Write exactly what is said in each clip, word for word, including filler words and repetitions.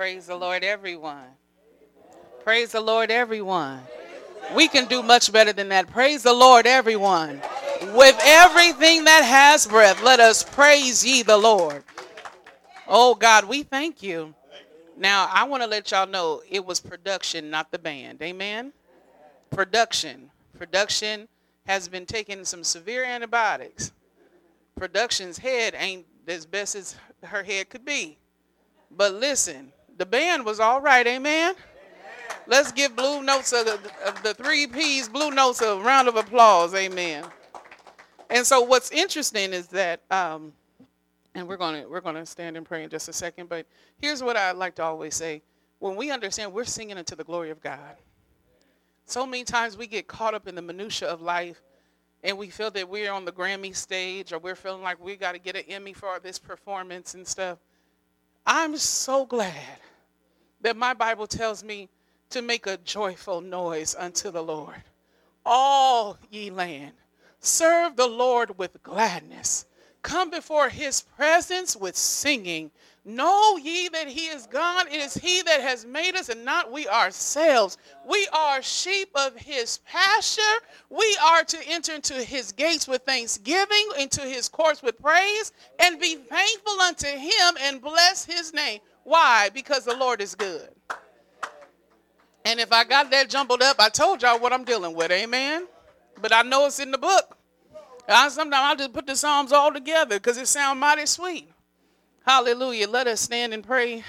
Praise the Lord, everyone. Praise the Lord, everyone. We can do much better than that. Praise the Lord, everyone. With everything that has breath, let us praise ye the Lord. Oh, God, we thank you. Now, I want to let y'all know it was production, not the band. Amen? Production. Production has been taking some severe antibiotics. Production's head ain't as best as her head could be. But listen, the band was all right. Amen? Let's give Blue Notes, of the, of the three P's, Blue Notes, a round of applause. Amen. And so what's interesting is that, um, and we're going to we're going to stand and pray in just a second, but here's what I like to always say. When we understand we're singing into the glory of God, so many times we get caught up in the minutia of life and we feel that we're on the Grammy stage or we're feeling like we got to get an Emmy for this performance and stuff. I'm so glad that my Bible tells me to make a joyful noise unto the Lord. All ye land, serve the Lord with gladness. Come before his presence with singing. Know ye that he is God. It is he that has made us and not we ourselves. We are sheep of his pasture. We are to enter into his gates with thanksgiving, into his courts with praise, and be thankful unto him and bless his name. Why? Because the Lord is good. And if I got that jumbled up, I told y'all what I'm dealing with. Amen. But I know it's in the book. I, sometimes I'll just put the Psalms all together because it sounds mighty sweet. Hallelujah. Let us stand and pray.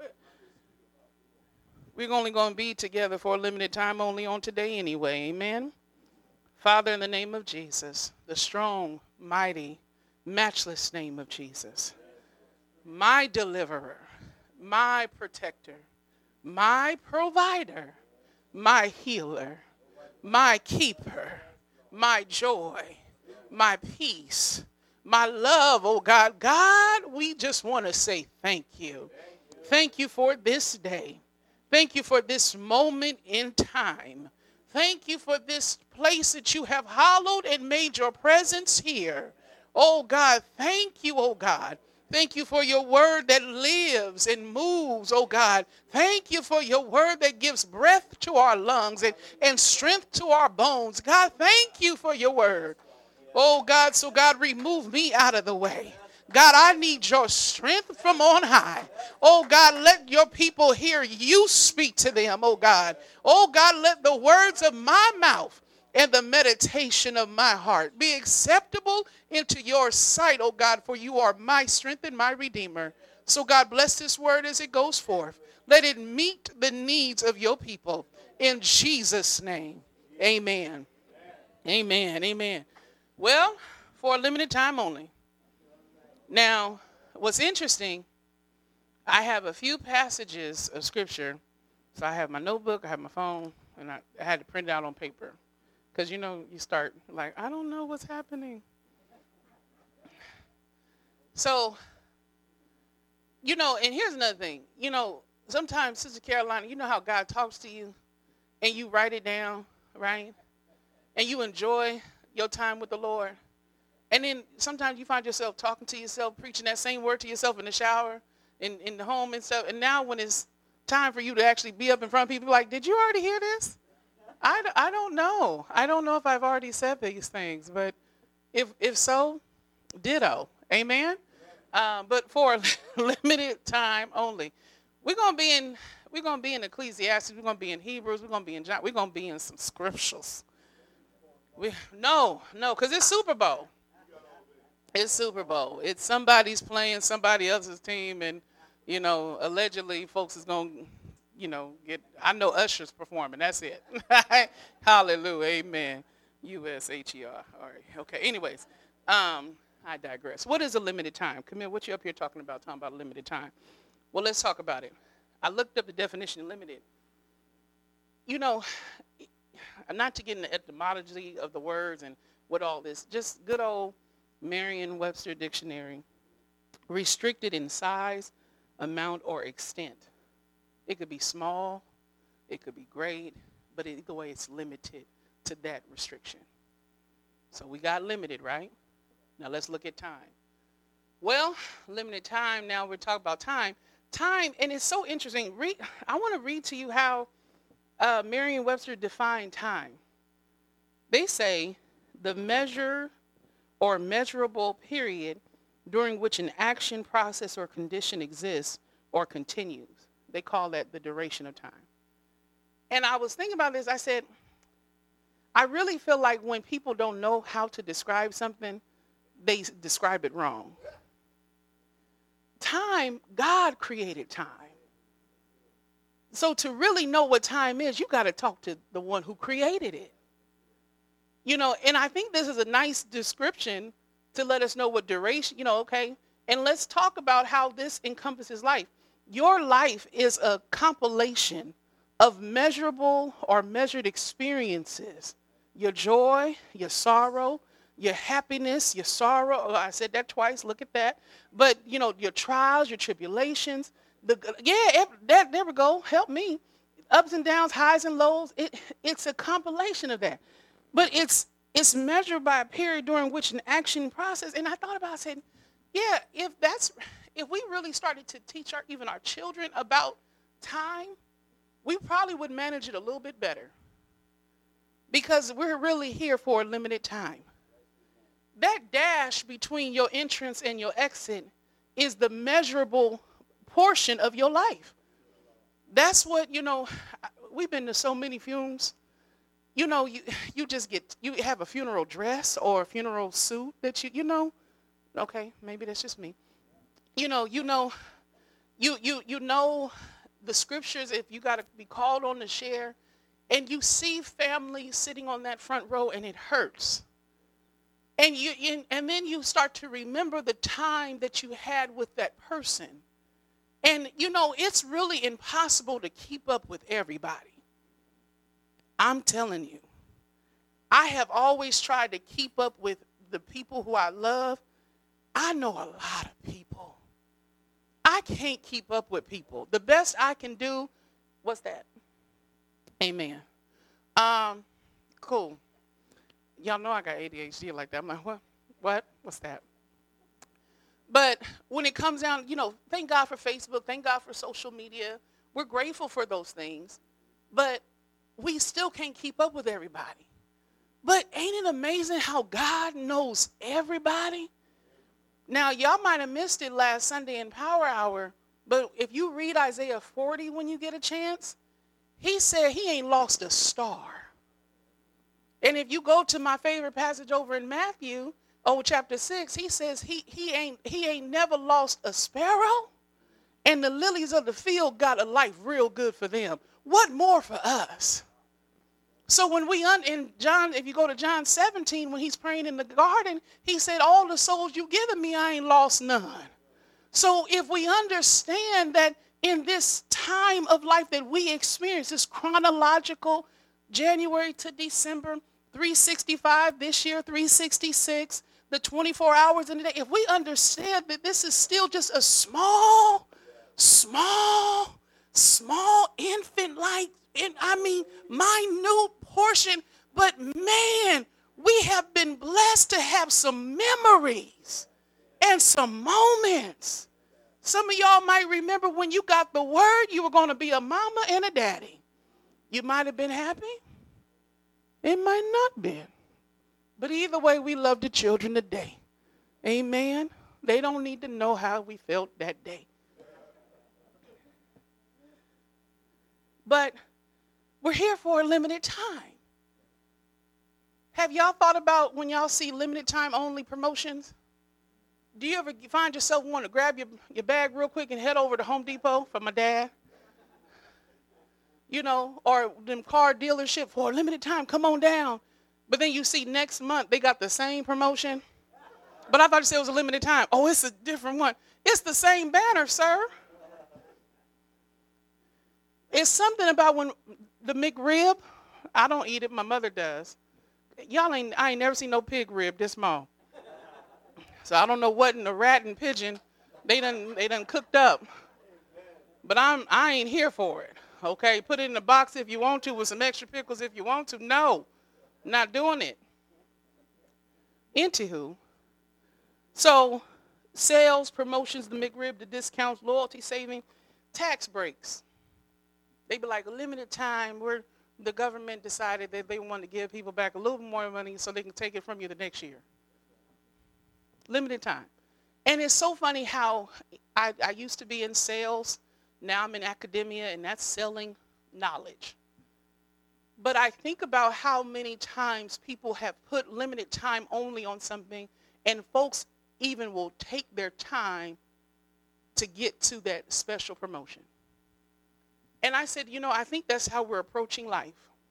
We're only going to be together for a limited time only on today anyway. Amen. Father, in the name of Jesus, the strong, mighty, matchless name of Jesus, my deliverer, my protector, my provider, my healer, my keeper, my joy, my peace, my love, oh God. God, we just want to say thank you. Thank you for this day. Thank you for this moment in time. Thank you for this place that you have hallowed and made your presence here. Oh God, thank you, oh God. Thank you for your word that lives and moves, oh God. Thank you for your word that gives breath to our lungs and, and strength to our bones. God, thank you for your word. Oh God, so God, remove me out of the way. God, I need your strength from on high. Oh God, let your people hear you speak to them, oh God. Oh God, let the words of my mouth and the meditation of my heart be acceptable into your sight, oh God, for you are my strength and my redeemer. So God, bless this word as it goes forth. Let it meet the needs of your people. In Jesus' name, amen. Amen, amen. Well, for a limited time only. Now, what's interesting, I have a few passages of scripture. So I have my notebook, I have my phone, and I, I had to print it out on paper. Because, you know, you start like, I don't know what's happening. So, you know, and here's another thing. You know, sometimes, Sister Carolina, you know how God talks to you and you write it down, right? And you enjoy your time with the Lord. And then sometimes you find yourself talking to yourself, preaching that same word to yourself in the shower, in, in the home and stuff. And now when it's time for you to actually be up in front of people, like, did you already hear this? I, I don't know. I don't know if I've already said these things, but if if so, ditto. Amen. Uh, but for a limited time only, we're gonna be in we're gonna be in Ecclesiastes. We're gonna be in Hebrews. We're gonna be in John. We're gonna be in some scriptures. We no no because it's Super Bowl. It's Super Bowl. It's somebody's playing somebody else's team, and you know allegedly folks is gonna. You know, get. I know Usher's performing. That's it. Hallelujah. Amen. U S H E R. All right. Okay. Anyways, um, I digress. What is a limited time? Camille, what you up here talking about, talking about a limited time? Well, let's talk about it. I looked up the definition of limited. You know, not to get in the etymology of the words and what all this, just good old Merriam-Webster dictionary. Restricted in size, amount, or extent. It could be small, it could be great, but either way it's limited to that restriction. So we got limited, right? Now let's look at time. Well, limited time, now we're talking about time. time, and it's so interesting. Read, I want to read to you how uh, Merriam-Webster defined time. They say the measure or measurable period during which an action, process, or condition exists or continues. They call that the duration of time. And I was thinking about this. I said, I really feel like when people don't know how to describe something, they describe it wrong. Time, God created time. So to really know what time is, you got to talk to the one who created it. You know, and I think this is a nice description to let us know what duration, you know, okay. And let's talk about how this encompasses life. Your life is a compilation of measurable or measured experiences. Your joy, your sorrow, your happiness, your sorrow. Oh, I said that twice. Look at that. But, you know, your trials, your tribulations. The, yeah, that, there we go. Help me. Ups and downs, highs and lows. It, it's a compilation of that. But it's it's measured by a period during which an action process. And I thought about it, I said, yeah, if that's, if we really started to teach our, even our children about time, we probably would manage it a little bit better. Because we're really here for a limited time. That dash between your entrance and your exit is the measurable portion of your life. That's what, you know, we've been to so many funerals. You know, you you just get, you have a funeral dress or a funeral suit that you, you know, okay, maybe that's just me. You know, you know, you you you know the scriptures if you got to be called on to share, and you see families sitting on that front row and it hurts. And you, you and then you start to remember the time that you had with that person. And, you know, it's really impossible to keep up with everybody. I'm telling you. I have always tried to keep up with the people who I love. I know a lot of people. I can't keep up with people. The best I can do, what's that? Amen. Um, cool. Y'all know I got A D H D like that. I'm like, what? What? What's that? But when it comes down, you know, thank God for Facebook. Thank God for social media. We're grateful for those things. But we still can't keep up with everybody. But ain't it amazing how God knows everybody? Now, y'all might have missed it last Sunday in Power Hour. But if you read Isaiah forty when you get a chance, he said he ain't lost a star. And if you go to my favorite passage over in Matthew, oh, chapter six, he says he, he ain't he ain't never lost a sparrow, and the lilies of the field got a life real good for them. What more for us? So when we, un, in John, if you go to John seventeen, when he's praying in the garden, he said, all the souls you given me, I ain't lost none. So if we understand that in this time of life that we experience, this chronological January to December, three sixty-five, this year three sixty-six, the twenty-four hours in a day, if we understand that this is still just a small, small, small infant-like, in, I mean, minute portion, but man, we have been blessed to have some memories and some moments. Some of y'all might remember when you got the word you were going to be a mama and a daddy. You might have been happy. It might not been. But either way, we love the children today. Amen. They don't need to know how we felt that day. But we're here for a limited time. Have y'all thought about when y'all see limited time only promotions? Do you ever find yourself wanting to grab your, your bag real quick and head over to Home Depot for my dad? You know, or them car dealership for a limited time, come on down. But then you see next month they got the same promotion. But I thought you said it was a limited time. Oh, it's a different one. It's the same banner, sir. It's something about when the McRib, I don't eat it, my mother does. Y'all ain't, I ain't never seen no pig rib this small. So I don't know what in the rat and pigeon they done, they done cooked up. But I'm, I ain't here for it. Okay, put it in the box if you want to with some extra pickles if you want to. No, not doing it. Anywho, so sales, promotions, the McRib, the discounts, loyalty saving. tax breaks. They be like, a limited time where the government decided that they want to give people back a little more money so they can take it from you the next year. Limited time. And it's so funny how I, I used to be in sales. Now I'm in academia, and that's selling knowledge. But I think about how many times people have put limited time only on something, and folks even will take their time to get to that special promotion. And I said, you know, I think that's how we're approaching life.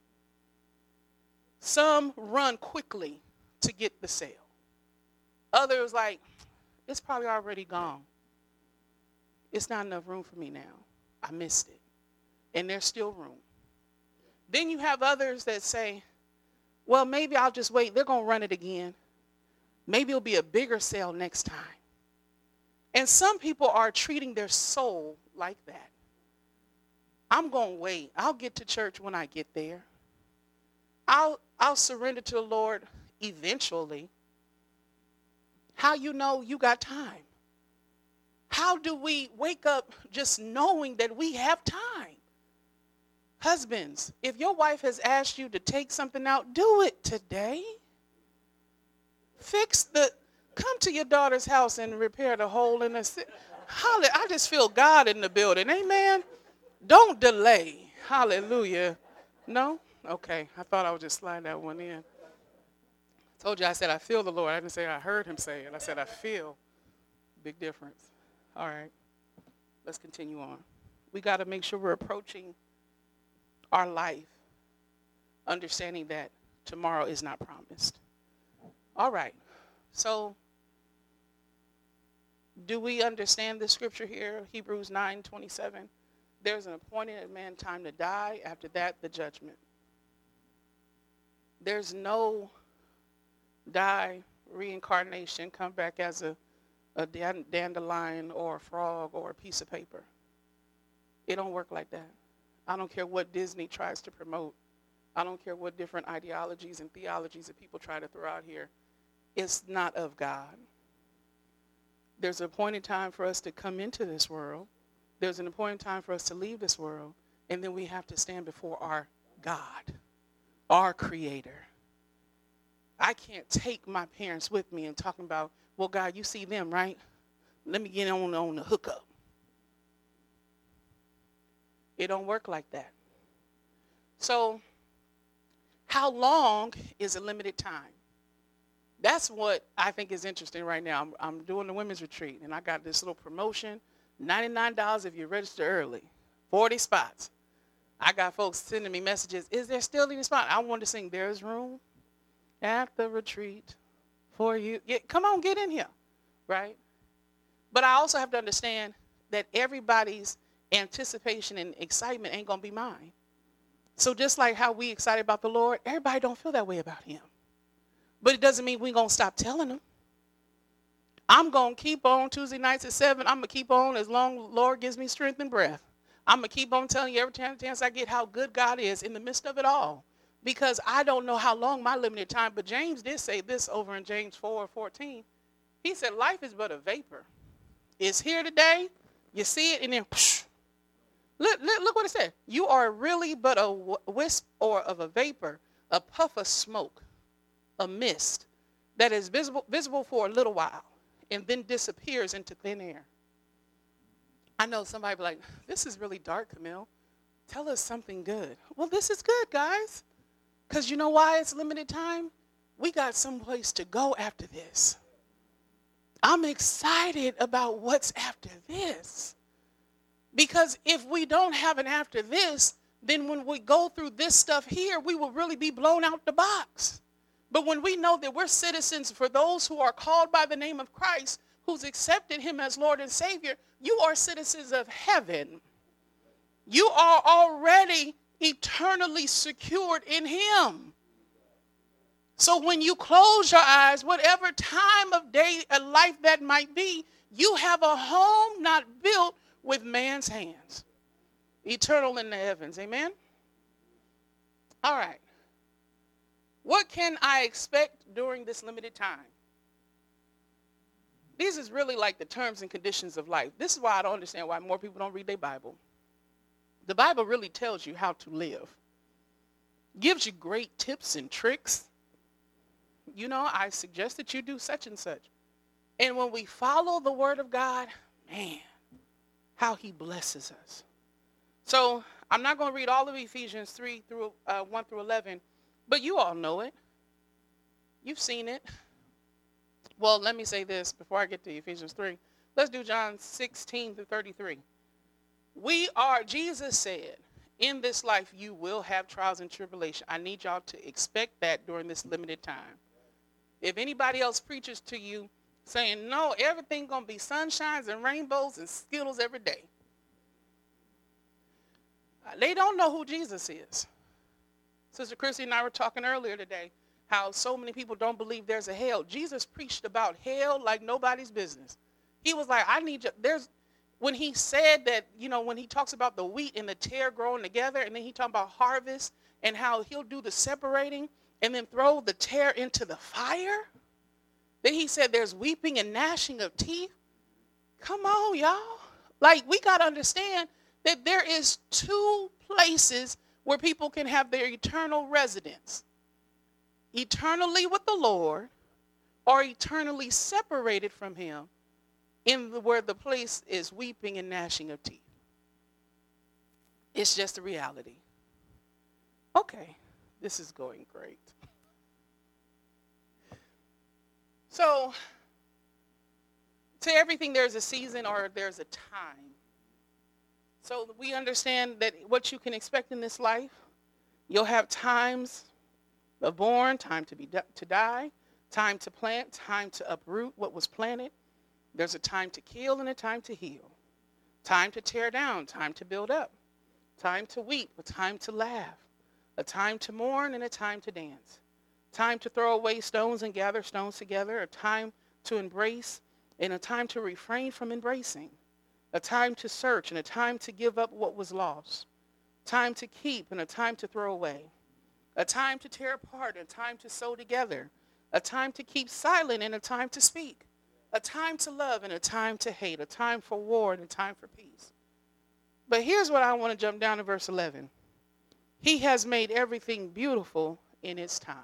Some run quickly to get the sale. Others like, it's probably already gone. It's not enough room for me now. I missed it. And there's still room. Then you have others that say, well, maybe I'll just wait. They're going to run it again. Maybe it'll be a bigger sale next time. And some people are treating their soul like that. I'm going to wait. I'll get to church when I get there. I'll, I'll surrender to the Lord eventually. How you know you got time? How do we wake up just knowing that we have time? Husbands, if your wife has asked you to take something out, do it today. Fix the, come to your daughter's house and repair the hole in the, holla, I just feel God in the building. Amen. Don't delay. Hallelujah. No? Okay. I thought I would just slide that one in. I told you I said I feel the Lord. I didn't say I heard him say it. I said I feel. Big difference. All right. Let's continue on. We got to make sure we're approaching our life understanding that tomorrow is not promised. All right. So do we understand the scripture here? Hebrews nine twenty-seven. There's an appointed man time to die. After that, the judgment. There's no die, reincarnation, come back as a, a dandelion or a frog or a piece of paper. It don't work like that. I don't care what Disney tries to promote. I don't care what different ideologies and theologies that people try to throw out here. It's not of God. There's an appointed time for us to come into this world. There's an appointed time for us to leave this world. And then we have to stand before our God, our Creator. I can't take my parents with me and talking about, well, God, you see them, right? Let me get on, on the hookup. It don't work like that. So how long is a limited time? That's what I think is interesting right now. I'm, I'm doing the women's retreat, and I got this little promotion, ninety-nine dollars if you register early, forty spots. I got folks sending me messages, is there still any spot? I want to sing, there's room at the retreat for you. Get, come on, get in here, right? But I also have to understand that everybody's anticipation and excitement ain't going to be mine. So just like how we excited about the Lord, everybody don't feel that way about him. But it doesn't mean we're going to stop telling them. I'm going to keep on Tuesday nights at seven. I'm going to keep on as long as the Lord gives me strength and breath. I'm going to keep on telling you every chance I get how good God is in the midst of it all. Because I don't know how long my limited time, but James did say this over in James four fourteen. He said, life is but a vapor. It's here today, you see it, and then psh. Look, look, look what it said. You are really but a wisp or of a vapor, a puff of smoke, a mist that is visible, visible for a little while and then disappears into thin air. I know somebody be like, this is really dark, Camille. Tell us something good. Well, this is good, guys. Because you know why it's limited time? We got someplace to go after this. I'm excited about what's after this. Because if we don't have an after this, then when we go through this stuff here, we will really be blown out the box. But when we know that we're citizens for those who are called by the name of Christ, who's accepted him as Lord and Savior, you are citizens of heaven. You are already eternally secured in him. So when you close your eyes, whatever time of day and life that might be, you have a home not built with man's hands. Eternal in the heavens. Amen? All right. What can I expect during this limited time? These is really like the terms and conditions of life. This is why I don't understand why more people don't read their Bible. The Bible really tells you how to live. Gives you great tips and tricks. You know, I suggest that you do such and such. And when we follow the word of God, man, how he blesses us. So I'm not going to read all of Ephesians three through uh, one through eleven, but you all know it. You've seen it. Well, let me say this before I get to Ephesians three. Let's do John sixteen through thirty-three. We are, Jesus said, in this life you will have trials and tribulation. I need y'all to expect that during this limited time. If anybody else preaches to you saying, no, everything going to be sunshines and rainbows and Skittles every day, they don't know who Jesus is. Sister Chrissy and I were talking earlier today how so many people don't believe there's a hell. Jesus preached about hell like nobody's business. He was like, I need you. There's, when he said that, you know, when he talks about the wheat and the tare growing together, and then he talked about harvest and how he'll do the separating and then throw the tare into the fire. Then he said there's weeping and gnashing of teeth. Come on, y'all. Like, we got to understand that there is two places where people can have their eternal residence. Eternally with the Lord, or eternally separated from him, in the, where the place is weeping and gnashing of teeth. It's just a reality. Okay, this is going great. So, to everything there's a season or there's a time. So we understand that what you can expect in this life, you'll have times of born, time to be to die, time to plant, time to uproot what was planted. There's a time to kill and a time to heal. Time to tear down, time to build up. Time to weep, a time to laugh. A time to mourn and a time to dance. Time to throw away stones and gather stones together. A time to embrace and a time to refrain from embracing. A time to search and a time to give up what was lost. Time to keep and a time to throw away. A time to tear apart and a time to sew together. A time to keep silent and a time to speak. A time to love and a time to hate. A time for war and a time for peace. But here's what I want to jump down to verse eleven. He has made everything beautiful in its time.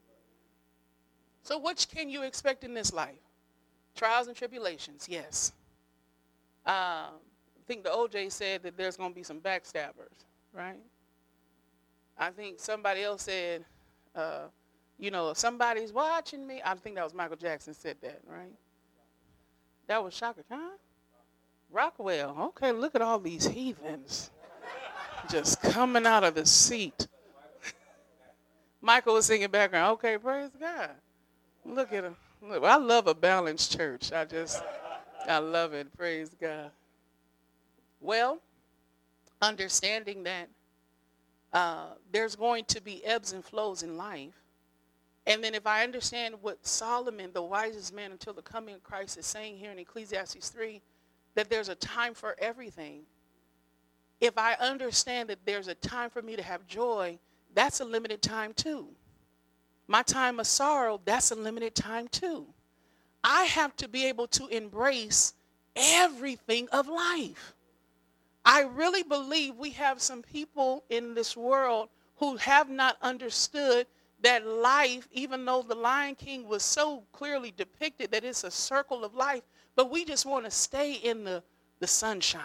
So what can you expect in this life? Trials and tribulations, yes. Um, I think the O J said that there's going to be some backstabbers, right? I think somebody else said, uh, you know, if somebody's watching me. I think that was Michael Jackson said that, right? That was Shaka Khan? Rockwell. Okay, look at all these heathens just coming out of the seat. Michael was singing background. Okay, praise God. Look at him. Look, I love a balanced church. I just, I love it. Praise God. Well, understanding that uh, there's going to be ebbs and flows in life. And then if I understand what Solomon, the wisest man until the coming of Christ, is saying here in Ecclesiastes three, that there's a time for everything. If I understand that there's a time for me to have joy, that's a limited time too. My time of sorrow, that's a limited time too. I have to be able to embrace everything of life. I really believe we have some people in this world who have not understood that life, even though the Lion King was so clearly depicted that it's a circle of life, but we just want to stay in the, the sunshine.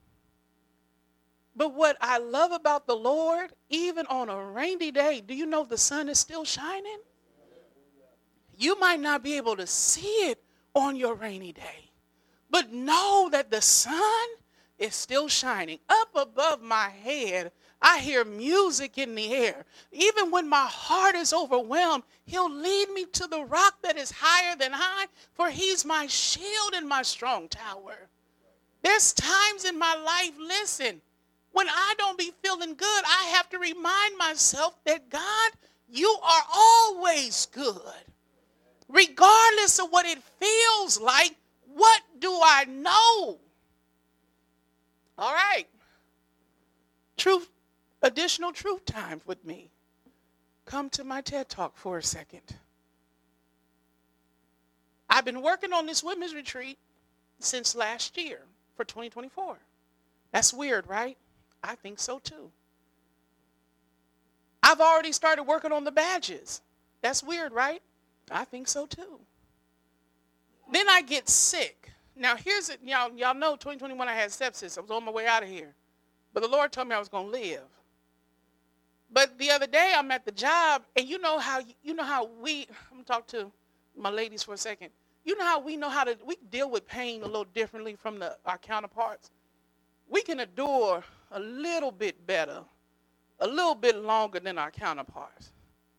But what I love about the Lord, even on a rainy day, do you know the sun is still shining? You might not be able to see it on your rainy day, but know that the sun is still shining. Up above my head, I hear music in the air. Even when my heart is overwhelmed, he'll lead me to the rock that is higher than I, for he's my shield and my strong tower. There's times in my life, listen, when I don't be feeling good, I have to remind myself that God, you are always good. Regardless of what it feels like, what do I know? All right. Truth, additional truth time with me. Come to my TED Talk for a second. I I've been working on this women's retreat since last year for twenty twenty-four. That's weird, right? I think so too. I've already started working on the badges. That's weird, right? I think so too. Then I get sick. Now here's it, y'all, y'all know twenty twenty-one I had sepsis. I was on my way out of here. But the Lord told me I was going to live. But the other day I'm at the job, and you know how you know how we, I'm going to talk to my ladies for a second. You know how we know how to, we deal with pain a little differently from the, our counterparts. We can endure a little bit better, a little bit longer than our counterparts.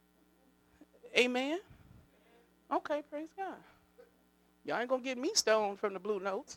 Amen? Okay, praise God. Y'all ain't going to get me stoned from the Blue Notes.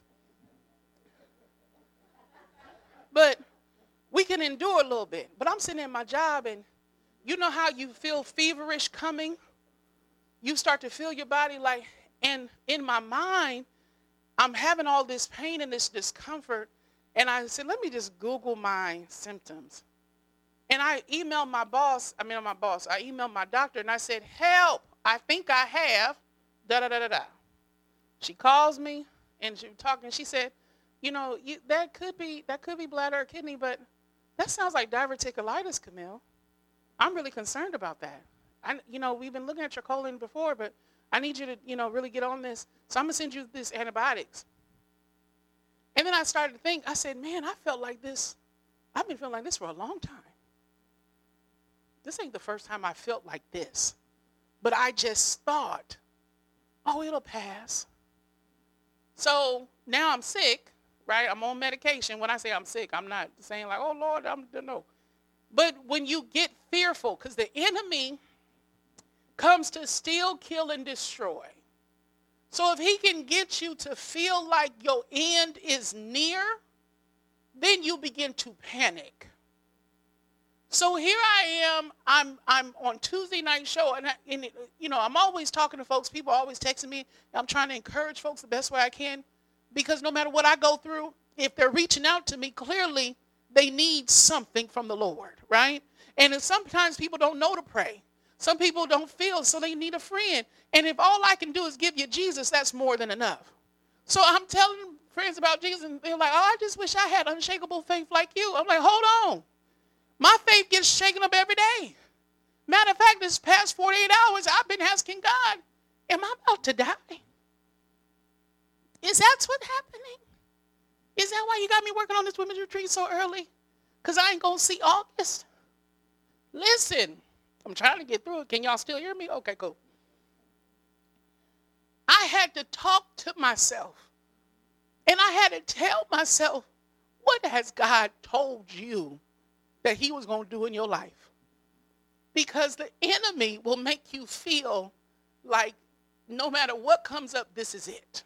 But we can endure a little bit. But I'm sitting in my job, and you know how you feel feverish coming? You start to feel your body like, and in my mind, I'm having all this pain and this discomfort. And I said, let me just Google my symptoms. And I emailed my boss, I mean, my boss, I emailed my doctor, and I said, help, I think I have da-da-da-da-da. She calls me, and she was talking, she said, you know, you, that could be that could be bladder or kidney, but that sounds like diverticulitis, Camille. I'm really concerned about that. I, you know, we've been looking at your colon before, but I need you to, you know, really get on this. So I'm going to send you this antibiotics. And then I started to think, I said, man, I felt like this. I've been feeling like this for a long time. This ain't the first time I felt like this. But I just thought, oh, it'll pass. So now I'm sick, right? I'm on medication. When I say I'm sick, I'm not saying like, oh, Lord, I'm, no. But when you get fearful, because the enemy comes to steal, kill, and destroy. So if he can get you to feel like your end is near, then you begin to panic. So here I am, I'm I'm on Tuesday night show, and, I, and you know, I'm always talking to folks. People are always texting me. I'm trying to encourage folks the best way I can, because no matter what I go through, if they're reaching out to me, clearly they need something from the Lord, right? And sometimes people don't know to pray. Some people don't feel, so they need a friend. And if all I can do is give you Jesus, that's more than enough. So I'm telling friends about Jesus, and they're like, oh, I just wish I had unshakable faith like you. I'm like, hold on. My faith gets shaken up every day. Matter of fact, this past forty-eight hours, I've been asking God, am I about to die? Is that what's happening? Is that why you got me working on this women's retreat so early? Because I ain't going to see August. Listen, I'm trying to get through it. Can y'all still hear me? Okay, cool. I had to talk to myself. And I had to tell myself, what has God told you that he was going to do in your life? Because the enemy will make you feel like no matter what comes up, this is it.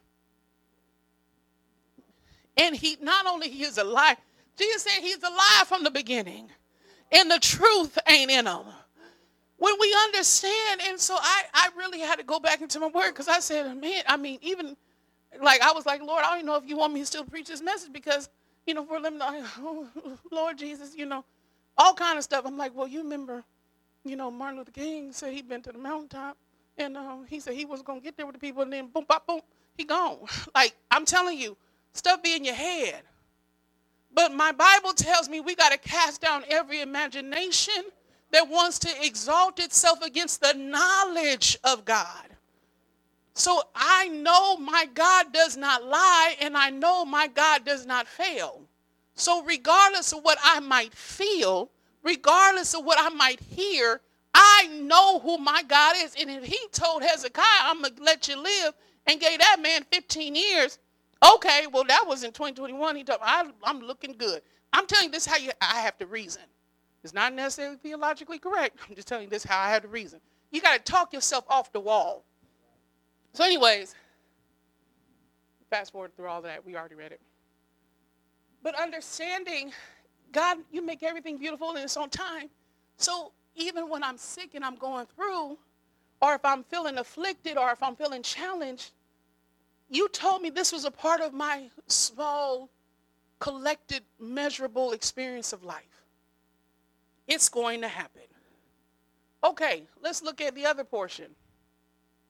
And he not only he is a lie, Jesus said he's a lie from the beginning. And the truth ain't in him. When we understand, and so I, I really had to go back into my word, because I said, man, I mean, even like I was like, Lord, I don't even know if you want me to still preach this message, because, you know, for them, oh, Lord Jesus, you know, all kind of stuff. I'm like, well, you remember, you know, Martin Luther King said he'd been to the mountaintop, and um, he said he was going to get there with the people, and then boom, bop, boom, he gone. Like, I'm telling you, stuff be in your head. But my Bible tells me we got to cast down every imagination that wants to exalt itself against the knowledge of God. So I know my God does not lie, and I know my God does not fail. So regardless of what I might feel, regardless of what I might hear, I know who my God is. And if he told Hezekiah, I'm going to let you live, and gave that man fifteen years, okay, well, that was in twenty twenty-one. He told me, I, I'm looking good. I'm telling you this how you, I have to reason. It's not necessarily theologically correct. I'm just telling you this how I have to reason. You got to talk yourself off the wall. So anyways, fast forward through all that. We already read it. But understanding, God, you make everything beautiful and it's on time. So even when I'm sick and I'm going through, or if I'm feeling afflicted, or if I'm feeling challenged, you told me this was a part of my small, collected, measurable experience of life. It's going to happen. Okay, let's look at the other portion.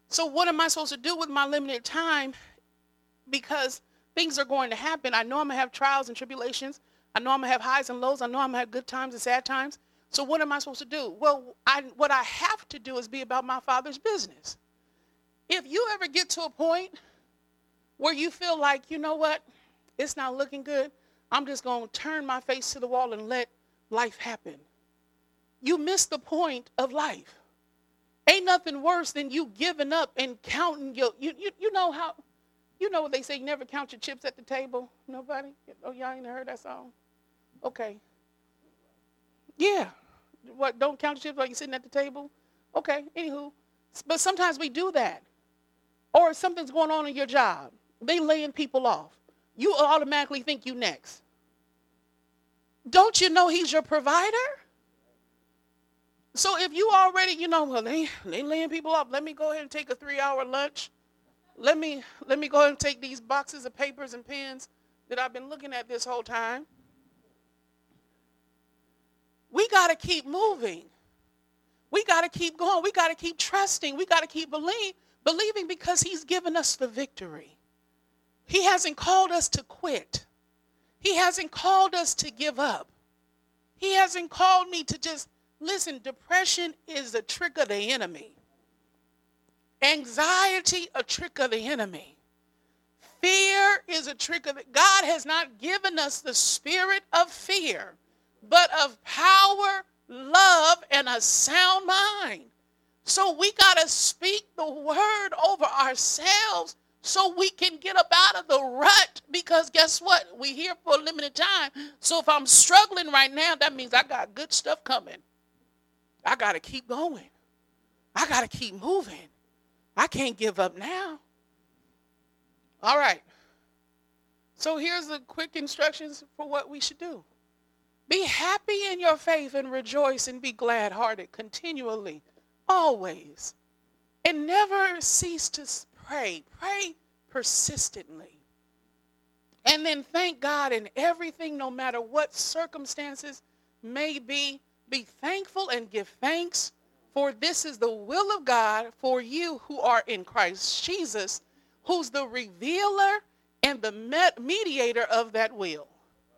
So what am I supposed to do with my limited time? Because things are going to happen. I know I'm going to have trials and tribulations. I know I'm going to have highs and lows. I know I'm going to have good times and sad times. So what am I supposed to do? Well, I, what I have to do is be about my Father's business. If you ever get to a point where you feel like, you know what, it's not looking good, I'm just going to turn my face to the wall and let life happen. You miss the point of life. Ain't nothing worse than you giving up and counting your, you, you, you know how, you know what they say, you never count your chips at the table? Nobody? Oh, y'all ain't heard that song? Okay. Yeah. What, don't count your chips while you're sitting at the table? Okay, anywho. But sometimes we do that. Or something's going on in your job. They laying people off. You automatically think you next. Don't you know he's your provider? So if you already, you know, well, they, they laying people off. Let me go ahead and take a three-hour lunch. Let me, let me go ahead and take these boxes of papers and pens that I've been looking at this whole time. We got to keep moving. We got to keep going. We got to keep trusting. We got to keep believe, believing because he's given us the victory. He hasn't called us to quit. He hasn't called us to give up. He hasn't called me to just, listen, depression is a trick of the enemy. Anxiety, a trick of the enemy. Fear is a trick of the, God has not given us the spirit of fear, but of power, love, and a sound mind. So we got to speak the word over ourselves so we can get up out of the rut, because guess what? We're here for a limited time. So if I'm struggling right now, that means I got good stuff coming. I got to keep going. I got to keep moving. I can't give up now. All right. So here's the quick instructions for what we should do. Be happy in your faith and rejoice and be glad-hearted continually, always. And never cease to pray. Pray persistently. And then thank God in everything, no matter what circumstances may be. Be thankful and give thanks, for this is the will of God for you who are in Christ Jesus, who's the revealer and the mediator of that will.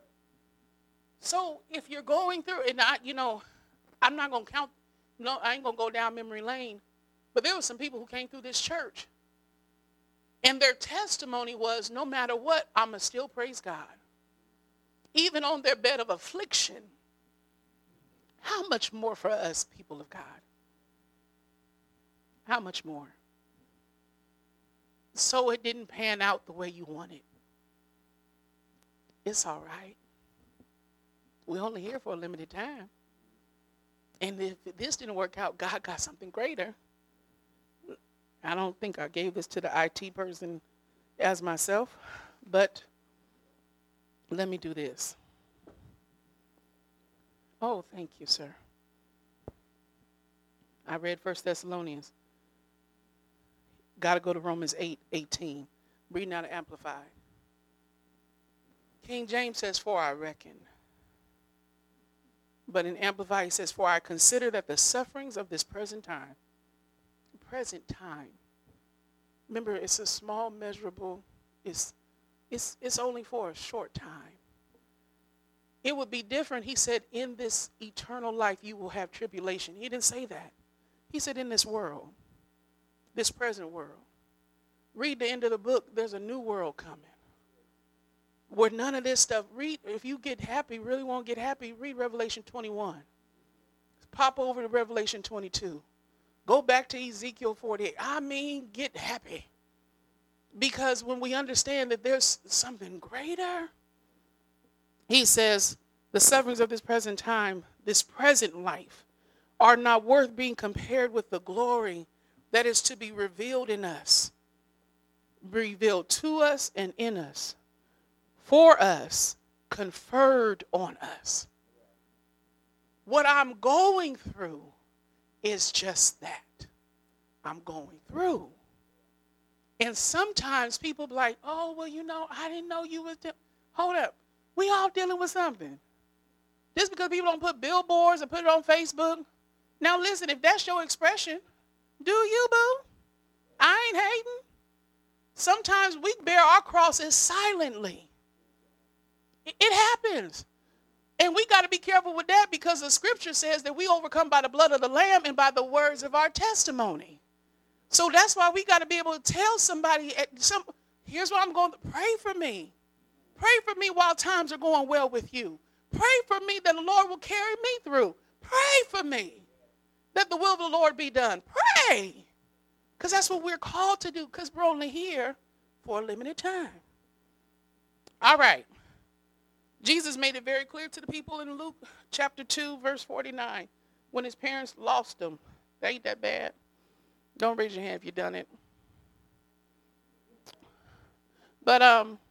So if you're going through, and I, you know, I'm not going to count, no, I ain't going to go down memory lane, but there were some people who came through this church, and their testimony was, no matter what, I'm going to still praise God. Even on their bed of affliction. How much more for us, people of God? How much more? So it didn't pan out the way you wanted. It's all right. We're only here for a limited time. And if this didn't work out, God got something greater. I don't think I gave this to the I T person as myself, but let me do this. Oh, thank you, sir. I read First Thessalonians. Got to go to Romans eight eighteen. Reading out of Amplified. King James says, for I reckon. But in Amplified, he says, for I consider that the sufferings of this present time, present time, remember, it's a small, measurable, it's, it's, it's only for a short time. It would be different. He said, in this eternal life, you will have tribulation. He didn't say that. He said, in this world, this present world. Read the end of the book. There's a new world coming where none of this stuff. Read, if you get happy, really want to get happy, read Revelation twenty-one. Pop over to Revelation twenty-two. Go back to Ezekiel forty-eight. I mean, get happy. Because when we understand that there's something greater, he says, the sufferings of this present time, this present life, are not worth being compared with the glory that is to be revealed in us, revealed to us and in us, for us, conferred on us. What I'm going through is just that. I'm going through. And sometimes people be like, oh, well, you know, I didn't know you was, de-. Hold up. We all dealing with something. Just because people don't put billboards and put it on Facebook. Now listen, if that's your expression, do you, boo? I ain't hating. Sometimes we bear our crosses silently. It, it happens. And we got to be careful with that because the scripture says that we overcome by the blood of the Lamb and by the words of our testimony. So that's why we got to be able to tell somebody, at some, here's what I'm going to pray for me. Pray for me while times are going well with you. Pray for me that the Lord will carry me through. Pray for me that the will of the Lord be done. Pray. Because that's what we're called to do because we're only here for a limited time. All right. Jesus made it very clear to the people in Luke chapter two, verse forty-nine, when his parents lost him. That ain't that bad. Don't raise your hand if you've done it. But um,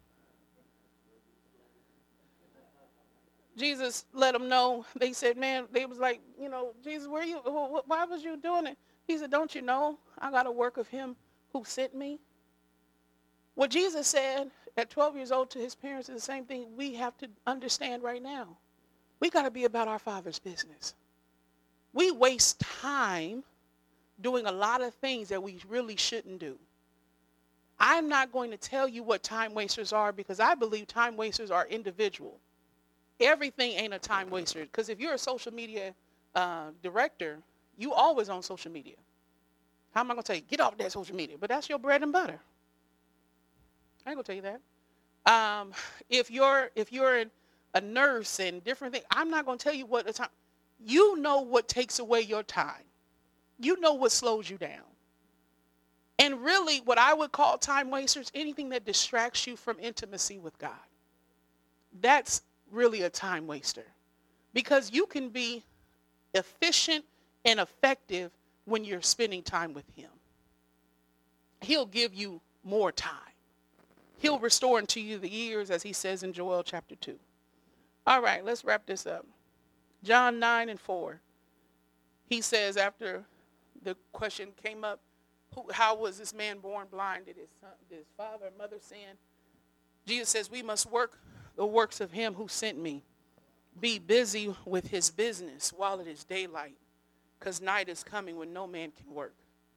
Jesus let them know. They said, man, they was like, you know, Jesus, where you, why was you doing it? He said, don't you know I got a work of him who sent me? What Jesus said at twelve years old to his parents is the same thing we have to understand right now. We got to be about our Father's business. We waste time doing a lot of things that we really shouldn't do. I'm not going to tell you what time wasters are because I believe time wasters are individual. Everything ain't a time waster because if you're a social media uh, director, you always on social media. How am I going to tell you? Get off that social media. But that's your bread and butter. I ain't going to tell you that. Um, if you're if you're a nurse and different things, I'm not going to tell you what the time. You know what takes away your time. You know what slows you down. And really what I would call time wasters, anything that distracts you from intimacy with God. That's really a time waster. Because you can be efficient and effective when you're spending time with him. He'll give you more time. He'll restore unto you the years, as he says in Joel chapter two. All right, let's wrap this up. John nine and four. He says after the question came up, who, how was this man born blind? Did his, son, did his father or mother sin? Jesus says we must work the works of him who sent me. Be busy with his business while it is daylight, because night is coming when no man can work.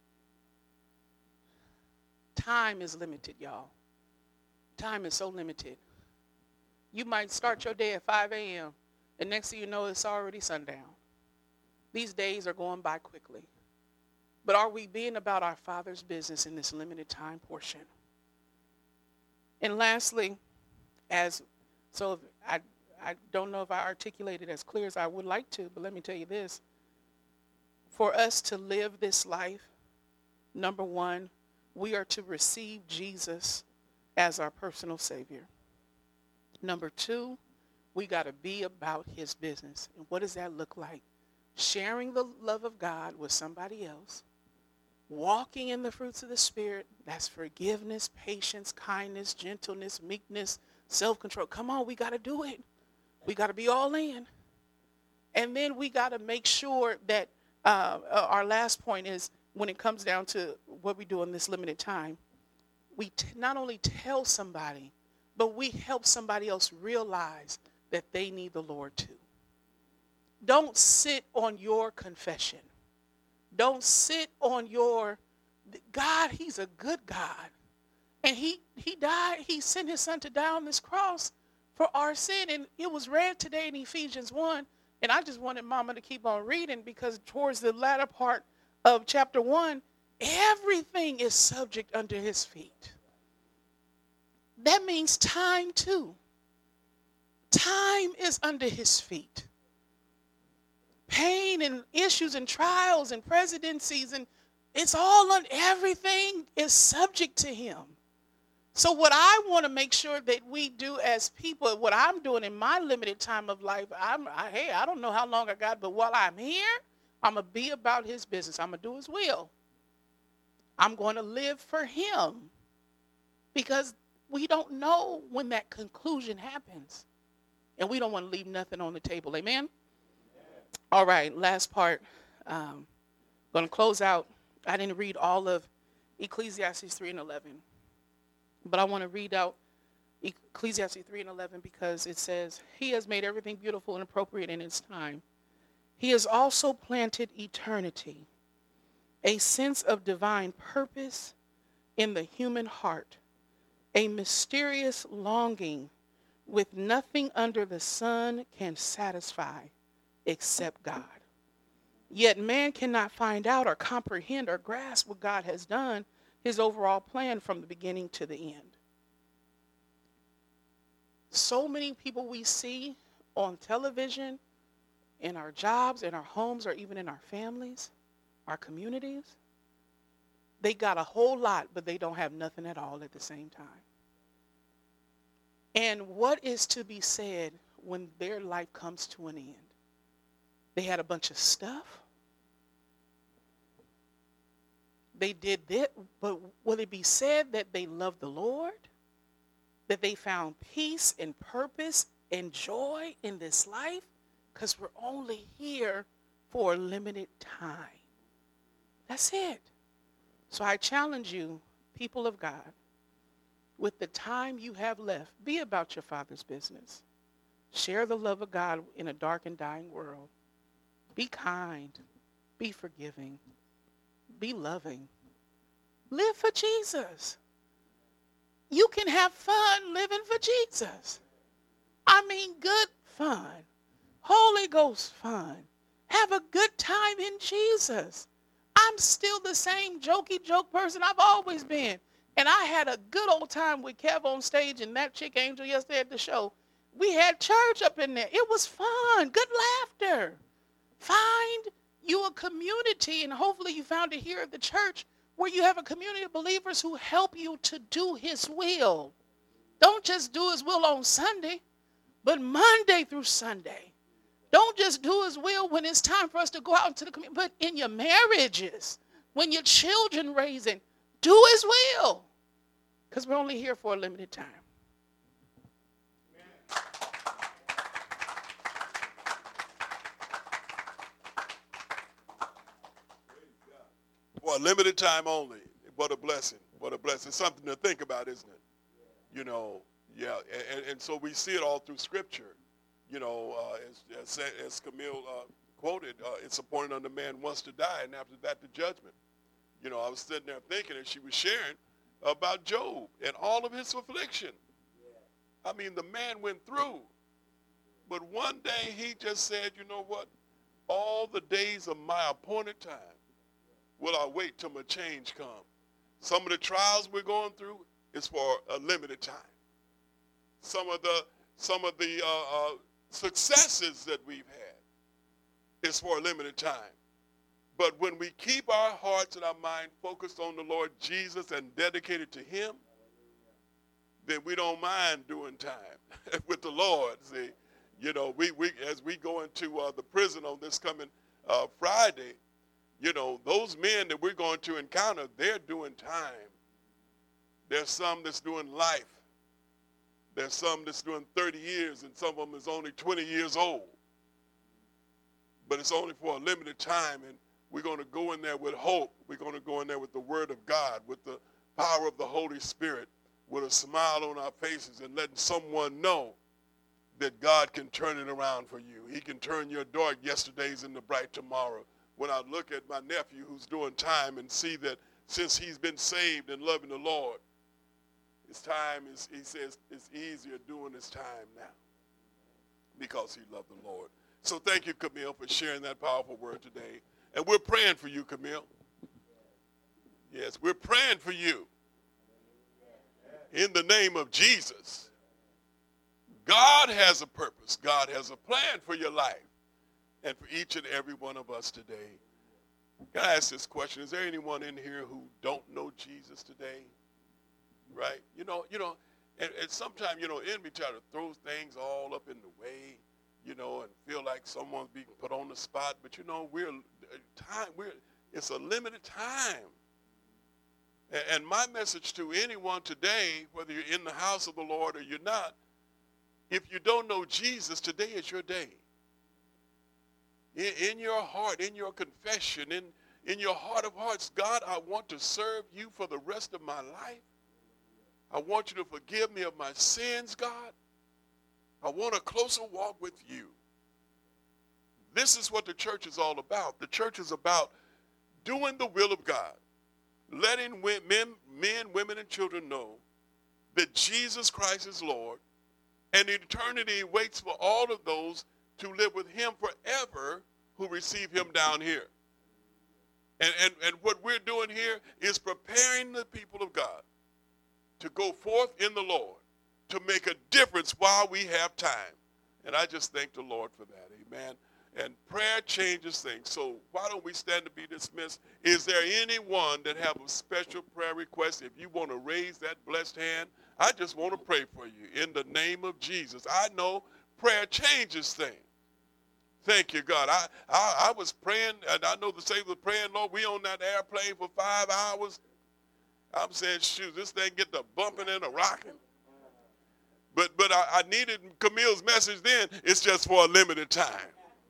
Time is limited, y'all. Time is so limited. You might start your day at five a.m. and next thing you know, it's already sundown. These days are going by quickly. But are we being about our Father's business in this limited time portion? And lastly, as so if I, I don't know if I articulated as clear as I would like to, but let me tell you this. For us to live this life, number one, we are to receive Jesus as our personal Savior. Number two, we got to be about his business. And what does that look like? Sharing the love of God with somebody else. Walking in the fruits of the Spirit. That's forgiveness, patience, kindness, gentleness, meekness, self-control. Come on, we got to do it. We got to be all in. And then we got to make sure that uh, our last point is when it comes down to what we do in this limited time, we t- not only tell somebody, but we help somebody else realize that they need the Lord too. Don't sit on your confession. Don't sit on your, God, he's a good God. And he, he died, he sent his son to die on this cross for our sin. And it was read today in Ephesians one. And I just wanted Mama to keep on reading because towards the latter part of chapter one, everything is subject under his feet. That means time too. Time is under his feet. Pain and issues and trials and presidencies and it's all on, everything is subject to him. So what I want to make sure that we do as people, what I'm doing in my limited time of life, I'm, I, hey, I don't know how long I got, but while I'm here, I'm going to be about his business. I'm going to do his will. I'm going to live for him because we don't know when that conclusion happens. And we don't want to leave nothing on the table. Amen? All right, last part. Um, going to close out. I didn't read all of Ecclesiastes three and eleven. But I want to read out Ecclesiastes three and eleven because it says, he has made everything beautiful and appropriate in its time. He has also planted eternity, a sense of divine purpose in the human heart, a mysterious longing with nothing under the sun can satisfy except God. Yet man cannot find out or comprehend or grasp what God has done, his overall plan from the beginning to the end. So many people we see on television, in our jobs, in our homes, or even in our families, our communities, they got a whole lot, but they don't have nothing at all at the same time. And what is to be said when their life comes to an end? They had a bunch of stuff. They did that, but will it be said that they loved the Lord? That they found peace and purpose and joy in this life? Because we're only here for a limited time. That's it. So I challenge you, people of God, with the time you have left, be about your Father's business. Share the love of God in a dark and dying world. Be kind. Be forgiving. Be loving. Live for Jesus. You can have fun living for Jesus. I mean, good fun. Holy Ghost fun. Have a good time in Jesus. I'm still the same jokey joke person I've always been. And I had a good old time with Kev on stage and that chick Angel yesterday at the show. We had church up in there. It was fun. Good laughter. Find you a community, and hopefully you found it here at the church, where you have a community of believers who help you to do his will. Don't just do his will on Sunday, but Monday through Sunday. Don't just do his will when it's time for us to go out into the community, but in your marriages, when your children raising, do his will. Because we're only here for a limited time. For a limited time only. What a blessing. What a blessing. Something to think about, isn't it? You know, yeah. And, and so we see it all through Scripture. You know, uh, as, as, as Camille uh, quoted, uh, it's appointed unto man once to die, and after that the judgment. You know, I was sitting there thinking, and she was sharing about Job and all of his affliction. I mean, the man went through. But one day he just said, you know what? All the days of my appointed time will I wait till my change come. Some of the trials we're going through is for a limited time. Some of the some of the uh, uh, successes that we've had is for a limited time. But when we keep our hearts and our mind focused on the Lord Jesus and dedicated to him, then we don't mind doing time with the Lord. See, you know, we, we as we go into uh, the prison on this coming uh, Friday, you know, those men that we're going to encounter, they're doing time. There's some that's doing life. There's some that's doing thirty years, and some of them is only twenty years old. But it's only for a limited time, and we're going to go in there with hope. We're going to go in there with the Word of God, with the power of the Holy Spirit, with a smile on our faces, and letting someone know that God can turn it around for you. He can turn your dark yesterdays into bright tomorrow. When I look at my nephew who's doing time and see that since he's been saved and loving the Lord, his time is, he says, it's easier doing his time now because he loved the Lord. So thank you, Camille, for sharing that powerful word today. And we're praying for you, Camille. Yes, we're praying for you. In the name of Jesus. God has a purpose. God has a plan for your life and for each and every one of us today. Can I ask this question? Is there anyone in here who don't know Jesus today? Right? You know, you know, and, and sometimes, you know, enemy try to throw things all up in the way, you know, and feel like someone's being put on the spot. But, you know, we're time, we're, it's a limited time. And, and my message to anyone today, whether you're in the house of the Lord or you're not, if you don't know Jesus, today is your day. In, in your heart, in your confession, in, in your heart of hearts, God, I want to serve you for the rest of my life. I want you to forgive me of my sins, God. I want a closer walk with you. This is what the church is all about. The church is about doing the will of God, letting men, men, women, and children know that Jesus Christ is Lord, and eternity waits for all of those to live with him forever who receive him down here. And, and, and what we're doing here is preparing the people of God to go forth in the Lord, to make a difference while we have time. And I just thank the Lord for that. Amen. And prayer changes things. So why don't we stand to be dismissed? Is there anyone that have a special prayer request? If you want to raise that blessed hand, I just want to pray for you in the name of Jesus. I know prayer changes things. Thank you, God. I, I, I was praying, and I know the Savior was praying, Lord, we on that airplane for five hours. I'm saying, shoot, this thing get the bumping and the rocking. But but I, I needed Camille's message then. It's just for a limited time.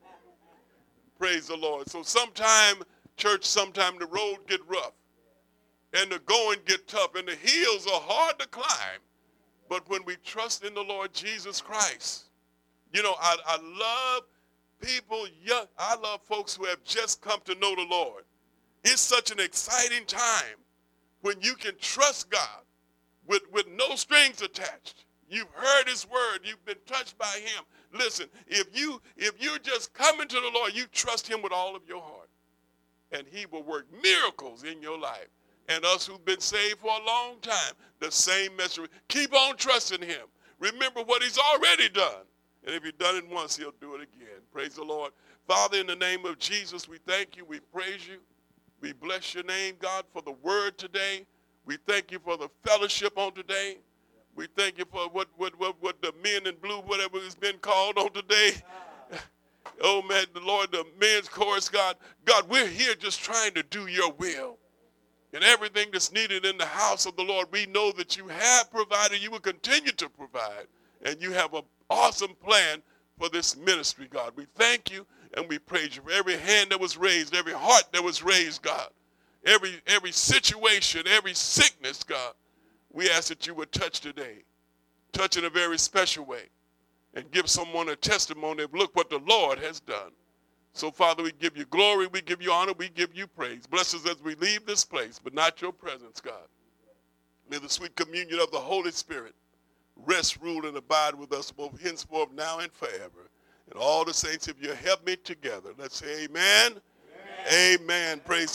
Praise the Lord. So sometime, church, sometime the road get rough. And the going get tough. And the hills are hard to climb. But when we trust in the Lord Jesus Christ, you know, I, I love people, young, I love folks who have just come to know the Lord. It's such an exciting time when you can trust God with, with no strings attached. You've heard his word. You've been touched by him. Listen, if, you, if you're just coming to the Lord, you trust him with all of your heart. And he will work miracles in your life. And us who've been saved for a long time, the same message. Keep on trusting him. Remember what he's already done. And if he's done it once, he'll do it again. Praise the Lord. Father, in the name of Jesus, we thank you. We praise you. We bless your name, God, for the word today. We thank you for the fellowship on today. We thank you for what, what, what, what the men in blue, whatever has been called on today. Oh, man, the Lord, the men's chorus, God. God, we're here just trying to do your will. And everything that's needed in the house of the Lord, we know that you have provided. You will continue to provide. And you have an awesome plan for this ministry, God. We thank you and we praise you for every hand that was raised, every heart that was raised, God. Every, every situation, every sickness, God. We ask that you would touch today. Touch in a very special way. And give someone a testimony of look what the Lord has done. So, Father, we give you glory, we give you honor, we give you praise. Bless us as we leave this place, but not your presence, God. May the sweet communion of the Holy Spirit rest, rule, and abide with us both henceforth, now, and forever. And all the saints, if you help me together, let's say amen. Amen. Amen. Praise